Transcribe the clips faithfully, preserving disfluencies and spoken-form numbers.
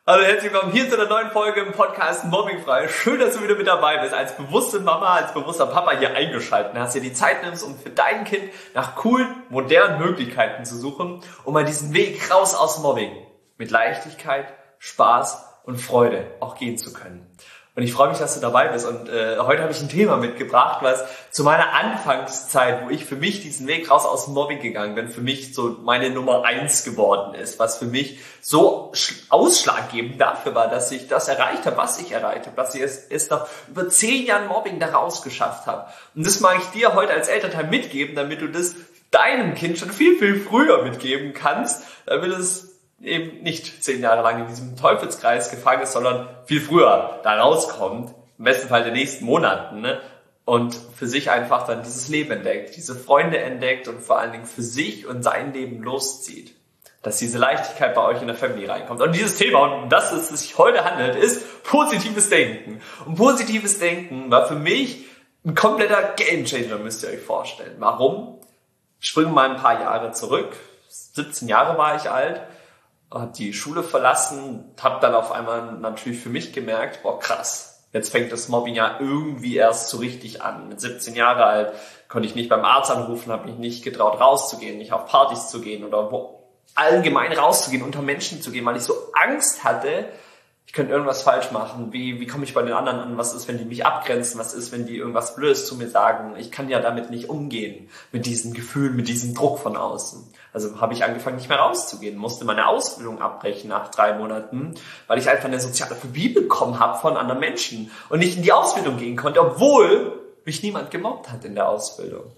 Hallo, herzlich willkommen hier zu einer neuen Folge im Podcast Mobbingfrei. Schön, dass du wieder mit dabei bist. Als bewusste Mama, als bewusster Papa hier eingeschaltet hast, dir die Zeit nimmst, um für dein Kind nach coolen, modernen Möglichkeiten zu suchen, um mal diesen Weg raus aus Mobbing mit Leichtigkeit, Spaß und Freude auch gehen zu können. Und ich freue mich, dass du dabei bist. Und äh, heute habe ich ein Thema mitgebracht, was zu meiner Anfangszeit, wo ich für mich diesen Weg raus aus dem Mobbing gegangen bin, für mich so meine Nummer eins geworden ist, was für mich so ausschlaggebend dafür war, dass ich das erreicht habe, was ich erreicht habe, dass ich es, es nach über zehn Jahren Mobbing da rausgeschafft habe. Und das mag ich dir heute als Elternteil mitgeben, damit du das deinem Kind schon viel, viel früher mitgeben kannst, damit es eben nicht zehn Jahre lang in diesem Teufelskreis gefangen ist, sondern viel früher da rauskommt, im besten Fall in den nächsten Monaten, ne? Und für sich einfach dann dieses Leben entdeckt, diese Freunde entdeckt und vor allen Dingen für sich und sein Leben loszieht. Dass diese Leichtigkeit bei euch in der Familie reinkommt. Und dieses Thema, und um das es sich heute handelt, ist positives Denken. Und positives Denken war für mich ein kompletter Gamechanger, müsst ihr euch vorstellen. Warum? Springen mal ein paar Jahre zurück. siebzehn Jahre war ich alt. Habe die Schule verlassen, habe dann auf einmal natürlich für mich gemerkt, boah krass, jetzt fängt das Mobbing ja irgendwie erst so richtig an. Mit siebzehn Jahre alt konnte ich nicht beim Arzt anrufen, habe mich nicht getraut rauszugehen, nicht auf Partys zu gehen oder wo allgemein rauszugehen, unter Menschen zu gehen, weil ich so Angst hatte, ich könnte irgendwas falsch machen. Wie, wie komme ich bei den anderen an? Was ist, wenn die mich abgrenzen? Was ist, wenn die irgendwas Blödes zu mir sagen? Ich kann ja damit nicht umgehen, mit diesen Gefühlen, mit diesem Druck von außen. Also habe ich angefangen, nicht mehr rauszugehen, musste meine Ausbildung abbrechen nach drei Monaten, weil ich einfach eine soziale Phobie bekommen habe von anderen Menschen und nicht in die Ausbildung gehen konnte, obwohl mich niemand gemobbt hat in der Ausbildung.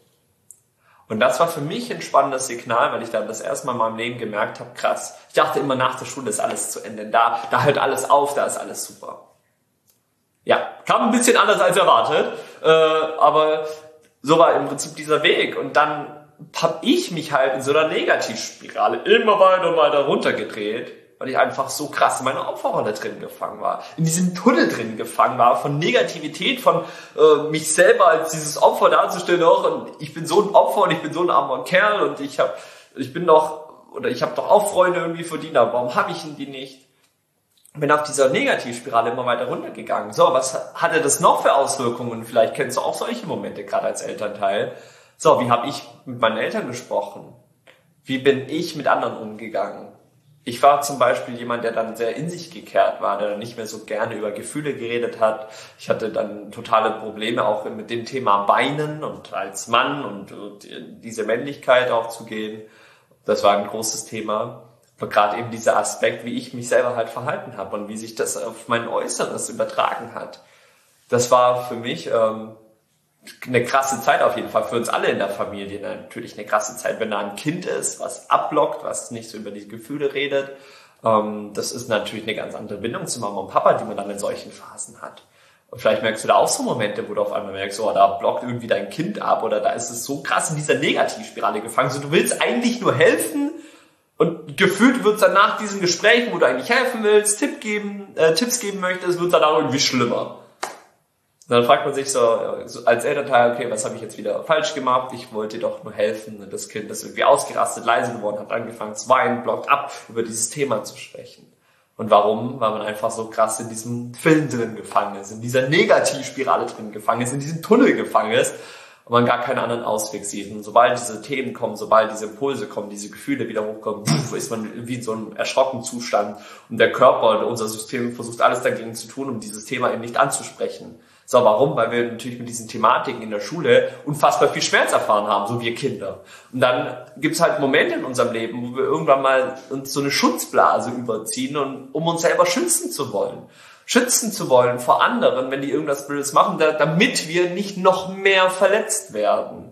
Und das war für mich ein spannendes Signal, weil ich dann das erste Mal in meinem Leben gemerkt habe, krass, ich dachte immer, nach der Schule ist alles zu Ende, da, da hört alles auf, da ist alles super. Ja, kam ein bisschen anders als erwartet, äh, aber so war im Prinzip dieser Weg. Und dann habe ich mich halt in so einer Negativspirale immer weiter und weiter runtergedreht, weil ich einfach so krass in meiner Opferrolle drin gefangen war, in diesem Tunnel drin gefangen war, von Negativität, von äh, mich selber als dieses Opfer darzustellen, auch und ich bin so ein Opfer und ich bin so ein armer Kerl und ich habe, ich bin doch, oder ich habe doch auch Freunde irgendwie verdient, aber warum habe ich die nicht? Bin auf dieser Negativspirale immer weiter runtergegangen. So, was hatte das noch für Auswirkungen? Vielleicht kennst du auch solche Momente, gerade als Elternteil. So, wie habe ich mit meinen Eltern gesprochen? Wie bin ich mit anderen umgegangen? Ich war zum Beispiel jemand, der dann sehr in sich gekehrt war, der dann nicht mehr so gerne über Gefühle geredet hat. Ich hatte dann totale Probleme auch mit dem Thema Weinen und als Mann und, und diese Männlichkeit auch zu gehen. Das war ein großes Thema. Aber gerade eben dieser Aspekt, wie ich mich selber halt verhalten habe und wie sich das auf mein Äußeres übertragen hat. Das war für mich ähm, eine krasse Zeit auf jeden Fall für uns alle in der Familie. Natürlich eine krasse Zeit, wenn da ein Kind ist, was abblockt, was nicht so über die Gefühle redet. Das ist natürlich eine ganz andere Bindung zu Mama und Papa, die man dann in solchen Phasen hat. Und vielleicht merkst du da auch so Momente, wo du auf einmal merkst, oh, da blockt irgendwie dein Kind ab oder da ist es so krass in dieser Negativspirale gefangen. So, du willst eigentlich nur helfen und gefühlt wird es dann nach diesen Gesprächen, wo du eigentlich helfen willst, Tipp geben, äh, Tipps geben möchtest, wird es dann auch irgendwie schlimmer. Und dann fragt man sich so, als Elternteil, okay, was habe ich jetzt wieder falsch gemacht? Ich wollte doch nur helfen. Und das Kind ist irgendwie ausgerastet, leise geworden, hat angefangen zu weinen, blockt ab, über dieses Thema zu sprechen. Und warum? Weil man einfach so krass in diesem Film drin gefangen ist, in dieser Negativspirale drin gefangen ist, in diesem Tunnel gefangen ist und man gar keinen anderen Ausweg sieht. Und sobald diese Themen kommen, sobald diese Impulse kommen, diese Gefühle wieder hochkommen, ist man wie in so einem erschrockenen Zustand. Und der Körper, unser System versucht alles dagegen zu tun, um dieses Thema eben nicht anzusprechen. So, warum? Weil wir natürlich mit diesen Thematiken in der Schule unfassbar viel Schmerz erfahren haben, so wir Kinder. Und dann gibt's halt Momente in unserem Leben, wo wir irgendwann mal uns so eine Schutzblase überziehen, und um uns selber schützen zu wollen. Schützen zu wollen vor anderen, wenn die irgendwas Blödes machen, da, damit wir nicht noch mehr verletzt werden.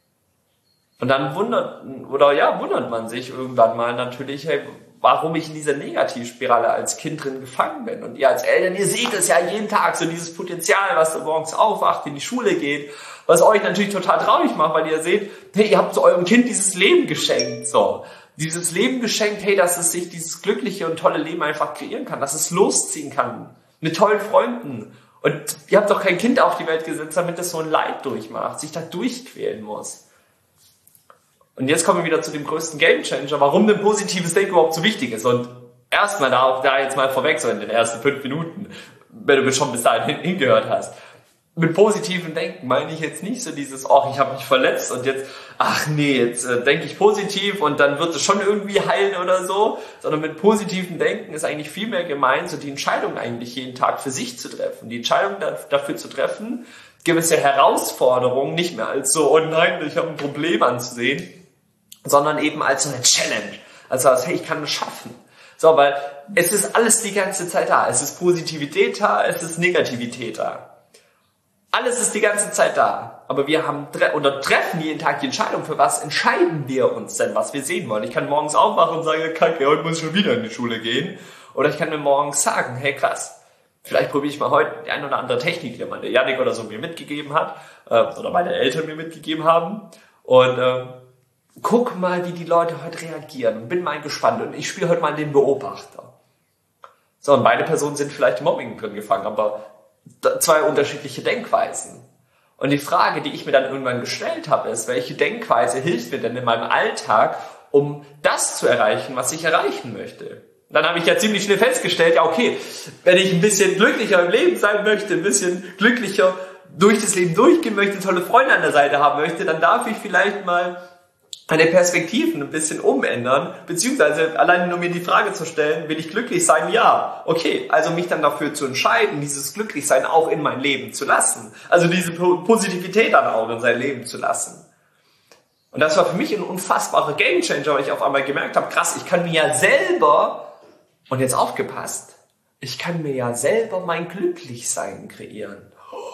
Und dann wundert, oder ja, wundert man sich irgendwann mal natürlich, hey, warum ich in dieser Negativspirale als Kind drin gefangen bin. Und ihr als Eltern, ihr seht es ja jeden Tag, so dieses Potenzial, was da morgens aufwacht, in die Schule geht, was euch natürlich total traurig macht, weil ihr seht, hey, ihr habt zu eurem Kind dieses Leben geschenkt, so. Dieses Leben geschenkt, hey, dass es sich dieses glückliche und tolle Leben einfach kreieren kann, dass es losziehen kann, mit tollen Freunden. Und ihr habt doch kein Kind auf die Welt gesetzt, damit es so ein Leid durchmacht, sich da durchquälen muss. Und jetzt kommen wir wieder zu dem größten Gamechanger, warum denn positives Denken überhaupt so wichtig ist. Und erstmal da auch da jetzt mal vorweg, so in den ersten fünf Minuten, wenn du schon bis dahin hingehört hast. Mit positivem Denken meine ich jetzt nicht so dieses, ach, ich habe mich verletzt und jetzt, ach nee, jetzt äh, denke ich positiv und dann wird es schon irgendwie heilen oder so, sondern mit positivem Denken ist eigentlich viel mehr gemeint, so die Entscheidung eigentlich jeden Tag für sich zu treffen. Die Entscheidung da, dafür zu treffen, gewisse Herausforderungen nicht mehr als so, oh nein, ich habe ein Problem anzusehen, sondern eben als so eine Challenge. Also als, hey, ich kann es schaffen. So, weil es ist alles die ganze Zeit da. Es ist Positivität da, es ist Negativität da. Alles ist die ganze Zeit da, aber wir haben oder treffen jeden Tag die Entscheidung, für was entscheiden wir uns denn, was wir sehen wollen. Ich kann morgens aufwachen und sagen, kacke, heute muss ich schon wieder in die Schule gehen. Oder ich kann mir morgens sagen, hey krass, vielleicht probiere ich mal heute die eine oder andere Technik, die meine Janik oder so mir mitgegeben hat, äh, oder meine Eltern mir mitgegeben haben. Und äh, guck mal, wie die Leute heute reagieren und bin mal gespannt. Und ich spiele heute mal den Beobachter. So, und beide Personen sind vielleicht im Mobbing drin gefangen, aber zwei unterschiedliche Denkweisen. Und die Frage, die ich mir dann irgendwann gestellt habe, ist, welche Denkweise hilft mir denn in meinem Alltag, um das zu erreichen, was ich erreichen möchte? Und dann habe ich ja ziemlich schnell festgestellt, ja okay, wenn ich ein bisschen glücklicher im Leben sein möchte, ein bisschen glücklicher durch das Leben durchgehen möchte, tolle Freunde an der Seite haben möchte, dann darf ich vielleicht mal meine Perspektiven ein bisschen umändern, beziehungsweise alleine nur mir die Frage zu stellen, will ich glücklich sein? Ja. Okay, also mich dann dafür zu entscheiden, dieses Glücklichsein auch in mein Leben zu lassen. Also diese Positivität dann auch in sein Leben zu lassen. Und das war für mich ein unfassbarer Gamechanger, weil ich auf einmal gemerkt habe, krass, ich kann mir ja selber, und jetzt aufgepasst, ich kann mir ja selber mein Glücklichsein kreieren.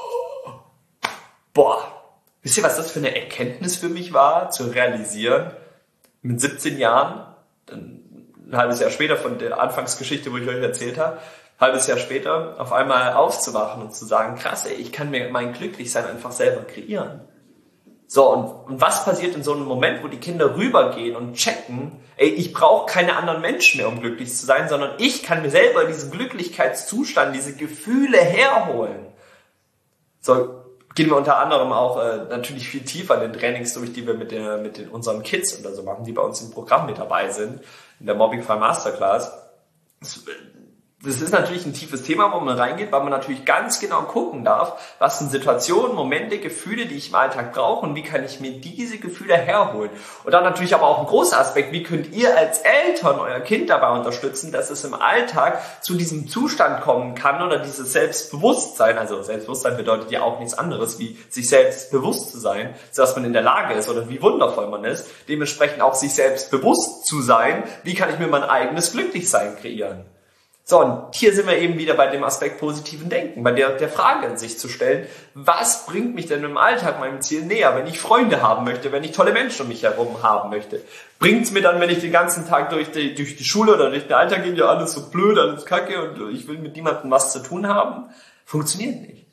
Boah. Wisst ihr, was das für eine Erkenntnis für mich war, zu realisieren, mit siebzehn Jahren, ein halbes Jahr später von der Anfangsgeschichte, wo ich euch erzählt habe, ein halbes Jahr später auf einmal aufzuwachen und zu sagen, krass, ey, ich kann mir mein Glücklichsein einfach selber kreieren. So, und, und was passiert in so einem Moment, wo die Kinder rübergehen und checken, ey, ich brauche keine anderen Menschen mehr, um glücklich zu sein, sondern ich kann mir selber diesen Glücklichkeitszustand, diese Gefühle herholen. So, gehen wir unter anderem auch äh, natürlich viel tiefer in den Trainings durch, die wir mit, der, mit den, unseren Kids oder so machen, die bei uns im Programm mit dabei sind, in der Mobbing-Frei Masterclass. Das, das ist natürlich ein tiefes Thema, wo man reingeht, weil man natürlich ganz genau gucken darf, was sind Situationen, Momente, Gefühle, die ich im Alltag brauche und wie kann ich mir diese Gefühle herholen. Und dann natürlich aber auch ein großer Aspekt, wie könnt ihr als Eltern euer Kind dabei unterstützen, dass es im Alltag zu diesem Zustand kommen kann oder dieses Selbstbewusstsein, also Selbstbewusstsein bedeutet ja auch nichts anderes, wie sich selbst bewusst zu sein, dass man in der Lage ist oder wie wundervoll man ist, dementsprechend auch sich selbst bewusst zu sein, wie kann ich mir mein eigenes Glücklichsein kreieren. So, und hier sind wir eben wieder bei dem Aspekt positiven Denken, bei der, der Frage sich zu stellen, was bringt mich denn im Alltag meinem Ziel näher, wenn ich Freunde haben möchte, wenn ich tolle Menschen um mich herum haben möchte? Bringt es mir dann, wenn ich den ganzen Tag durch die, durch die Schule oder durch den Alltag gehe, ja alles so blöd, alles kacke und ich will mit niemandem was zu tun haben? Funktioniert nicht.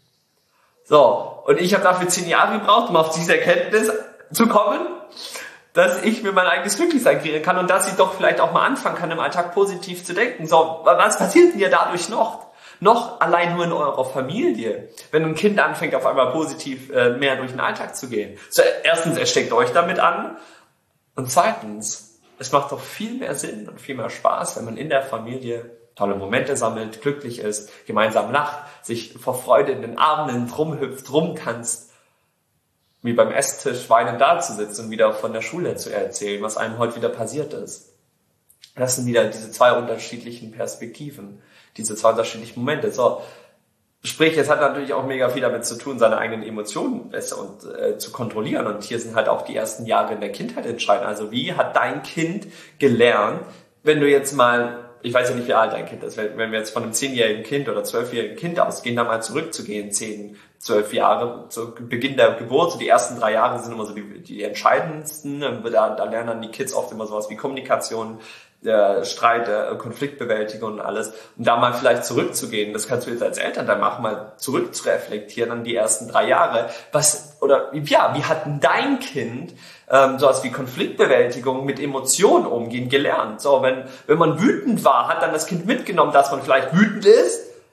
So, und ich habe dafür zehn Jahre gebraucht, um auf diese Erkenntnis zu kommen, dass ich mir mein eigenes Glücklichsein kreieren kann und dass ich doch vielleicht auch mal anfangen kann, im Alltag positiv zu denken. So, was passiert denn ja dadurch noch? Noch allein nur in eurer Familie, wenn ein Kind anfängt, auf einmal positiv äh, mehr durch den Alltag zu gehen. So, erstens, es steckt euch damit an und zweitens, es macht doch viel mehr Sinn und viel mehr Spaß, wenn man in der Familie tolle Momente sammelt, glücklich ist, gemeinsam lacht, sich vor Freude in den Armen rumhüpft, rumtanzt, wie beim Esstisch weinend da zu sitzen und wieder von der Schule zu erzählen, was einem heute wieder passiert ist. Das sind wieder diese zwei unterschiedlichen Perspektiven, diese zwei unterschiedlichen Momente. So, sprich, es hat natürlich auch mega viel damit zu tun, seine eigenen Emotionen besser und äh, zu kontrollieren. Und hier sind halt auch die ersten Jahre in der Kindheit entscheidend. Also wie hat dein Kind gelernt, wenn du jetzt mal, ich weiß ja nicht, wie alt dein Kind ist, wenn wir jetzt von einem zehnjährigen Kind oder zwölfjährigen Kind ausgehen, da mal zurückzugehen, zehn, zwölf Jahre, zu Beginn der Geburt, so die ersten drei Jahre sind immer so die, die entscheidendsten, da, da lernen dann die Kids oft immer sowas wie Kommunikation, der Streit, der Konfliktbewältigung und alles, um da mal vielleicht zurückzugehen, das kannst du jetzt als Eltern dann machen, mal zurückzureflektieren an die ersten drei Jahre, was, oder, ja, wie hat denn dein Kind ähm, sowas wie Konfliktbewältigung mit Emotionen umgehen gelernt? So, wenn, wenn man wütend war, hat dann das Kind mitgenommen, dass man vielleicht wütend ist,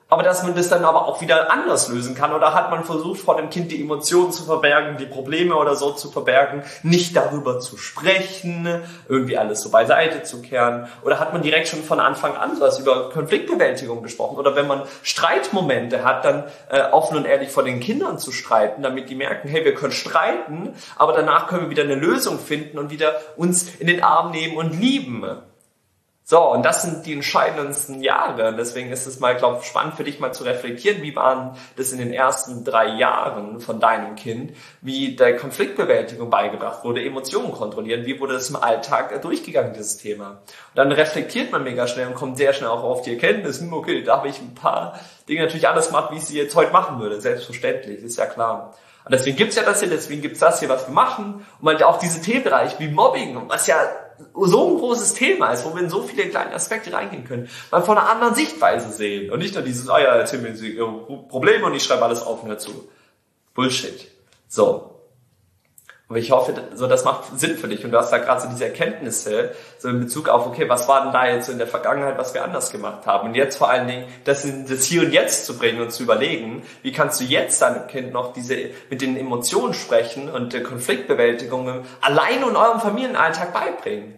Aber dass man das dann aber auch wieder anders lösen kann. Oder hat man versucht, vor dem Kind die Emotionen zu verbergen, die Probleme oder so zu verbergen, nicht darüber zu sprechen, irgendwie alles so beiseite zu kehren? Oder hat man direkt schon von Anfang an was über Konfliktbewältigung gesprochen? Oder wenn man Streitmomente hat, dann äh, offen und ehrlich vor den Kindern zu streiten, damit die merken, hey, wir können streiten, aber danach können wir wieder eine Lösung finden und wieder uns in den Arm nehmen und lieben. So, und das sind die entscheidendsten Jahre. Deswegen ist es mal, glaube ich, spannend für dich mal zu reflektieren, wie waren das in den ersten drei Jahren von deinem Kind, wie der Konfliktbewältigung beigebracht wurde, Emotionen kontrollieren, wie wurde das im Alltag durchgegangen, dieses Thema. Und dann reflektiert man mega schnell und kommt sehr schnell auch auf die Erkenntnis, okay, da habe ich ein paar Dinge natürlich alles gemacht, wie ich sie jetzt heute machen würde. Selbstverständlich, ist ja klar. Und deswegen gibt's ja das hier, deswegen gibt's das hier, was wir machen. Und halt auch diese Themenbereiche wie Mobbing, was ja so ein großes Thema ist, wo wir in so viele kleine Aspekte reingehen können, mal von einer anderen Sichtweise sehen. Und nicht nur dieses, ah ja, erzähl mir ihre Probleme und ich schreibe alles auf und dazu. Bullshit. So. Aber ich hoffe, so das macht Sinn für dich und du hast da gerade so diese Erkenntnisse, so in Bezug auf, okay, was war denn da jetzt so in der Vergangenheit, was wir anders gemacht haben? Und jetzt vor allen Dingen, das in das Hier und Jetzt zu bringen und zu überlegen, wie kannst du jetzt deinem Kind noch diese, mit den Emotionen sprechen und der Konfliktbewältigung allein in eurem Familienalltag beibringen?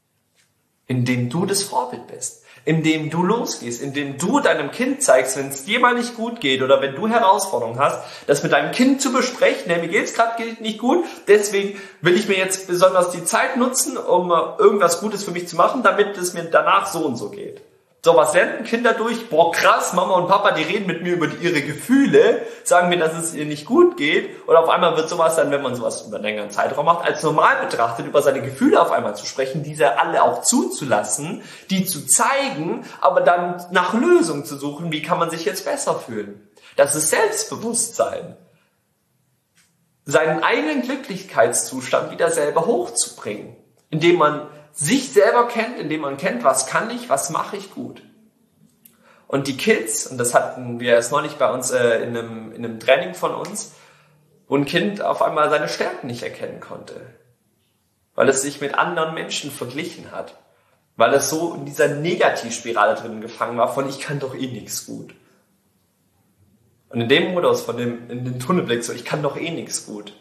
Indem du das Vorbild bist. Indem du losgehst, indem du deinem Kind zeigst, wenn es dir mal nicht gut geht oder wenn du Herausforderungen hast, das mit deinem Kind zu besprechen, hey, mir geht's gerade nicht gut, deswegen will ich mir jetzt besonders die Zeit nutzen, um irgendwas Gutes für mich zu machen, damit es mir danach so und so geht. So, was lernen Kinder durch? Boah, krass, Mama und Papa, die reden mit mir über ihre Gefühle, sagen mir, dass es ihr nicht gut geht. Und auf einmal wird sowas dann, wenn man sowas über einen längeren Zeitraum macht, als normal betrachtet, über seine Gefühle auf einmal zu sprechen, diese alle auch zuzulassen, die zu zeigen, aber dann nach Lösungen zu suchen, wie kann man sich jetzt besser fühlen. Das ist Selbstbewusstsein. Seinen eigenen Glücklichkeitszustand wieder selber hochzubringen, indem man sich selber kennt, indem man kennt, was kann ich, was mache ich gut. Und die Kids, und das hatten wir erst neulich bei uns äh, in, einem, in einem Training von uns, wo ein Kind auf einmal seine Stärken nicht erkennen konnte, weil es sich mit anderen Menschen verglichen hat, weil es so in dieser Negativspirale drin gefangen war von ich kann doch eh nichts gut. Und in dem Modus, von dem, in den Tunnelblick, so ich kann doch eh nichts gut,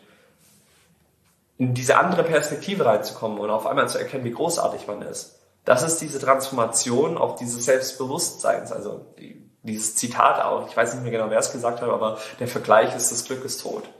in diese andere Perspektive reinzukommen und auf einmal zu erkennen, wie großartig man ist. Das ist diese Transformation auf dieses Selbstbewusstseins, also die, dieses Zitat auch, ich weiß nicht mehr genau, wer es gesagt hat, aber der Vergleich ist, das Glück ist tot.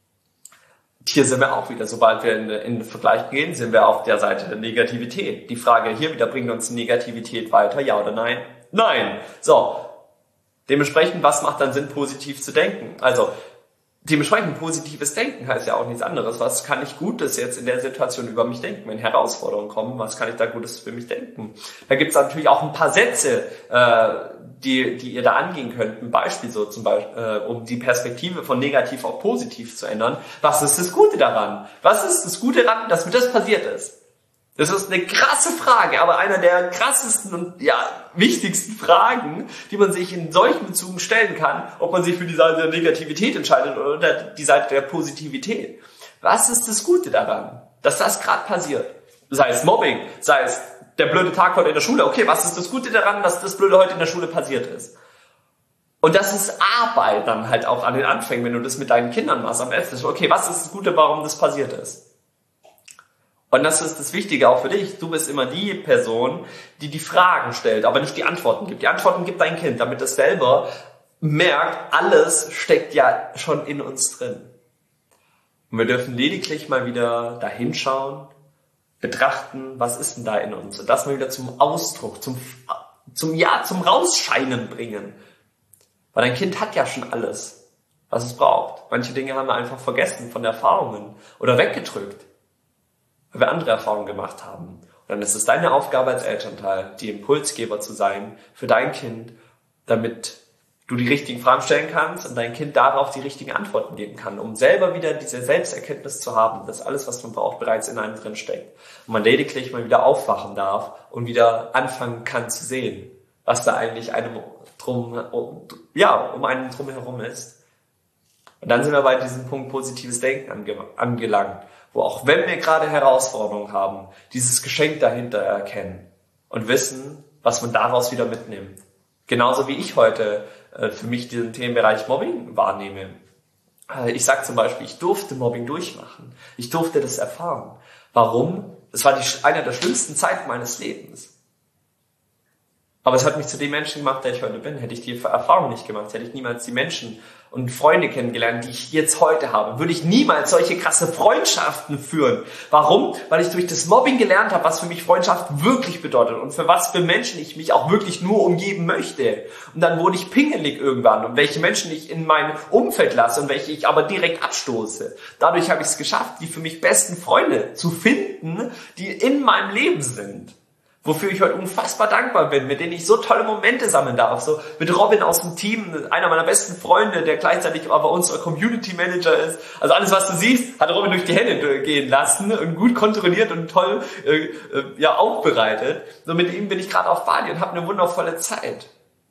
Hier sind wir auch wieder, sobald wir in, in den Vergleich gehen, sind wir auf der Seite der Negativität. Die Frage hier wieder, bringt uns Negativität weiter, ja oder nein? Nein! So, dementsprechend, was macht dann Sinn, positiv zu denken? Also, dementsprechend positives Denken heißt ja auch nichts anderes. Was kann ich Gutes jetzt in der Situation über mich denken? Wenn Herausforderungen kommen, was kann ich da Gutes für mich denken? Da gibt es natürlich auch ein paar Sätze, äh, die, die ihr da angehen könnt. Ein Beispiel so zum Beispiel, äh, um die Perspektive von negativ auf positiv zu ändern. Was ist das Gute daran? Was ist das Gute daran, dass mir das passiert ist? Das ist eine krasse Frage, aber einer der krassesten und ja wichtigsten Fragen, die man sich in solchen Bezügen stellen kann, ob man sich für die Seite der Negativität entscheidet oder die Seite der Positivität. Was ist das Gute daran, dass das gerade passiert? Sei es Mobbing, sei es der blöde Tag heute in der Schule. Okay, was ist das Gute daran, dass das Blöde heute in der Schule passiert ist? Und das ist Arbeit dann halt auch an den Anfängen, wenn du das mit deinen Kindern machst am Esstisch. Okay, was ist das Gute, warum das passiert ist? Und das ist das Wichtige auch für dich. Du bist immer die Person, die die Fragen stellt, aber nicht die Antworten gibt. Die Antworten gibt dein Kind, damit es selber merkt, alles steckt ja schon in uns drin. Und wir dürfen lediglich mal wieder da hinschauen, betrachten, was ist denn da in uns? Und das mal wieder zum Ausdruck, zum, zum, ja, zum Rausscheinen bringen. Weil dein Kind hat ja schon alles, was es braucht. Manche Dinge haben wir einfach vergessen von Erfahrungen oder weggedrückt, weil wir andere Erfahrungen gemacht haben. Und dann ist es deine Aufgabe als Elternteil, die Impulsgeber zu sein für dein Kind, damit du die richtigen Fragen stellen kannst und dein Kind darauf die richtigen Antworten geben kann, um selber wieder diese Selbsterkenntnis zu haben, dass alles, was man braucht, bereits in einem drin steckt. Und man lediglich mal wieder aufwachen darf und wieder anfangen kann zu sehen, was da eigentlich einem drum, um, ja, um einen drum herum ist. Und dann sind wir bei diesem Punkt positives Denken ange, angelangt, wo auch wenn wir gerade Herausforderungen haben, dieses Geschenk dahinter erkennen und wissen, was man daraus wieder mitnimmt. Genauso wie ich heute äh, für mich diesen Themenbereich Mobbing wahrnehme. Äh, ich sage zum Beispiel, ich durfte Mobbing durchmachen. Ich durfte das erfahren. Warum? Das war die, eine der schlimmsten Zeiten meines Lebens. Aber es hat mich zu dem Menschen gemacht, der ich heute bin. Hätte ich die Erfahrung nicht gemacht, hätte ich niemals die Menschen und Freunde kennengelernt, die ich jetzt heute habe, würde ich niemals solche krasse Freundschaften führen. Warum? Weil ich durch das Mobbing gelernt habe, was für mich Freundschaft wirklich bedeutet und für was für Menschen ich mich auch wirklich nur umgeben möchte. Und dann wurde ich pingelig irgendwann und welche Menschen ich in mein Umfeld lasse und welche ich aber direkt abstoße. Dadurch habe ich es geschafft, die für mich besten Freunde zu finden, die in meinem Leben sind. Wofür ich heute unfassbar dankbar bin, mit denen ich so tolle Momente sammeln darf. So mit Robin aus dem Team, einer meiner besten Freunde, der gleichzeitig aber unser Community Manager ist. Also alles, was du siehst, hat Robin durch die Hände gehen lassen und gut kontrolliert und toll äh, äh, ja aufbereitet. So mit ihm bin ich gerade auf Bali und habe eine wundervolle Zeit.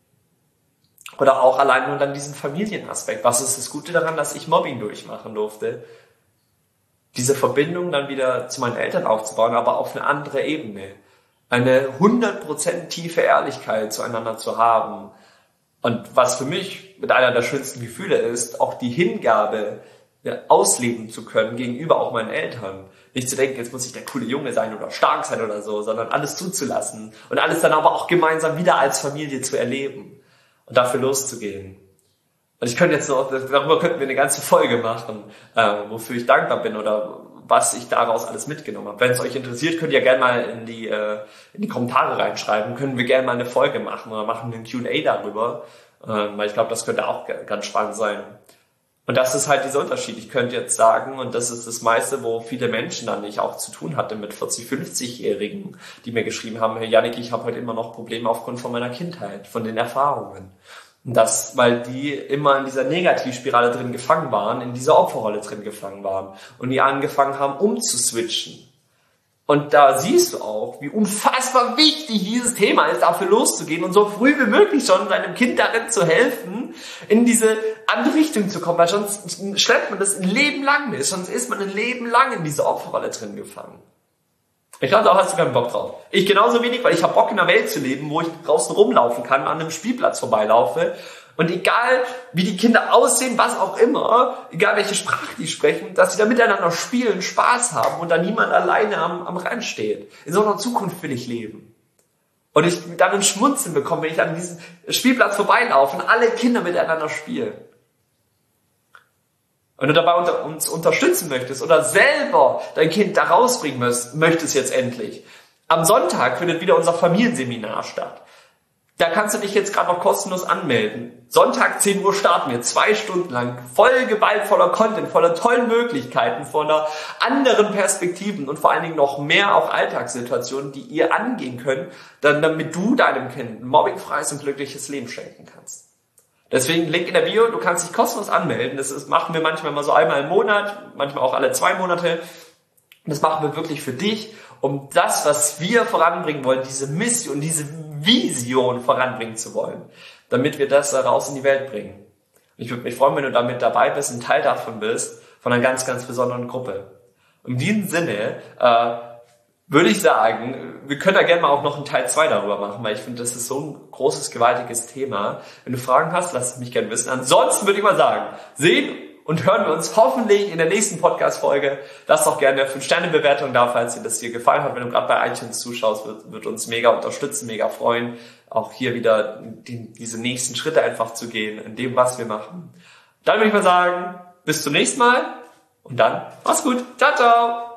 Oder auch allein nur dann diesen Familienaspekt. Was ist das Gute daran, dass ich Mobbing durchmachen durfte? Diese Verbindung dann wieder zu meinen Eltern aufzubauen, aber auf eine andere Ebene. Eine hundert Prozent tiefe Ehrlichkeit zueinander zu haben. Und was für mich mit einer der schönsten Gefühle ist, auch die Hingabe ja, ausleben zu können gegenüber auch meinen Eltern. Nicht zu denken, jetzt muss ich der coole Junge sein oder stark sein oder so, sondern alles zuzulassen und alles dann aber auch gemeinsam wieder als Familie zu erleben und dafür loszugehen. Und ich könnte jetzt noch, darüber könnten wir eine ganze Folge machen, äh, wofür ich dankbar bin oder was ich daraus alles mitgenommen habe. Wenn es euch interessiert, könnt ihr gerne mal in die äh, in die Kommentare reinschreiben. Können wir gerne mal eine Folge machen oder machen einen Q und A darüber, äh, weil ich glaube, das könnte auch ganz spannend sein. Und das ist halt dieser Unterschied. Ich könnte jetzt sagen, und das ist das meiste, wo viele Menschen dann nicht auch zu tun hatte mit vierzig-, fünfzigjährigen, die mir geschrieben haben, hey Jannik, ich habe heute immer noch Probleme aufgrund von meiner Kindheit, von den Erfahrungen. Und das, weil die immer in dieser Negativspirale drin gefangen waren, in dieser Opferrolle drin gefangen waren und die angefangen haben, umzuswitchen. Und da siehst du auch, wie unfassbar wichtig dieses Thema ist, dafür loszugehen und so früh wie möglich schon seinem Kind darin zu helfen, in diese andere Richtung zu kommen, weil sonst schleppt man das ein Leben lang mit, sonst ist man ein Leben lang in dieser Opferrolle drin gefangen. Ich glaube, da hast du keinen Bock drauf. Ich genauso wenig, weil ich habe Bock in einer Welt zu leben, wo ich draußen rumlaufen kann, an einem Spielplatz vorbeilaufe und egal wie die Kinder aussehen, was auch immer, egal welche Sprache die sprechen, dass sie da miteinander spielen, Spaß haben und da niemand alleine am, am Rand steht. In so einer Zukunft will ich leben. Und ich dann ein Schmunzeln bekomme, wenn ich an diesem Spielplatz vorbeilaufe und alle Kinder miteinander spielen. Wenn du dabei unter, uns unterstützen möchtest oder selber dein Kind da rausbringen möchtest jetzt endlich, am Sonntag findet wieder unser Familienseminar statt. Da kannst du dich jetzt gerade noch kostenlos anmelden. Sonntag zehn Uhr starten wir, zwei Stunden lang, voll geballt, voller Content, voller tollen Möglichkeiten, voller anderen Perspektiven und vor allen Dingen noch mehr auch Alltagssituationen, die ihr angehen könnt, dann, damit du deinem Kind ein mobbingfreies und glückliches Leben schenken kannst. Deswegen Link in der Bio, du kannst dich kostenlos anmelden. Das ist, machen wir manchmal mal so einmal im Monat, manchmal auch alle zwei Monate. Das machen wir wirklich für dich, um das, was wir voranbringen wollen, diese Mission, diese Vision voranbringen zu wollen, damit wir das raus in die Welt bringen. Ich würde mich freuen, wenn du damit dabei bist, ein Teil davon bist, von einer ganz, ganz besonderen Gruppe. In diesem Sinne, äh, würde ich sagen, wir können da gerne mal auch noch einen Teil zwei darüber machen, weil ich finde, das ist so ein großes, gewaltiges Thema. Wenn du Fragen hast, lass es mich gerne wissen. Ansonsten würde ich mal sagen, sehen und hören wir uns hoffentlich in der nächsten Podcast-Folge. Lass doch gerne eine fünf Sterne Bewertung da, falls dir das hier gefallen hat. Wenn du gerade bei iTunes zuschaust, wird, wird uns mega unterstützen, mega freuen, auch hier wieder die, diese nächsten Schritte einfach zu gehen in dem, was wir machen. Dann würde ich mal sagen, bis zum nächsten Mal und dann mach's gut. Ciao, ciao!